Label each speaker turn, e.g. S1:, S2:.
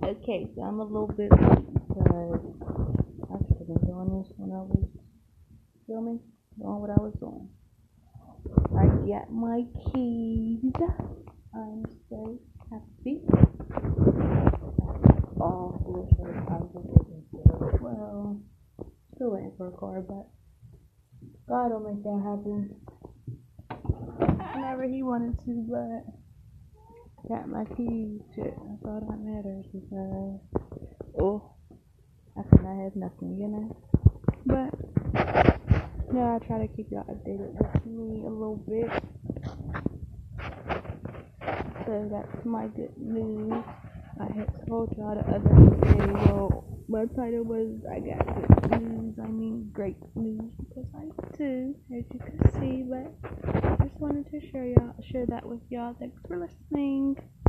S1: Okay, so I'm a little bit late because I should have been doing this when I was filming, doing what I was doing. I got my keys. I'm so happy. Oh, well, still waiting for a car, but God will make that happen whenever He wanted to, but got my keys. Shit, that's all that matters because, I could not have nothing. But, yeah, I try to keep y'all updated with me a little bit. So that's my good news. I had told y'all the other day, my title was I got good news. I mean great news because I do, as you can see. But I just wanted to share that with y'all. Thanks for listening.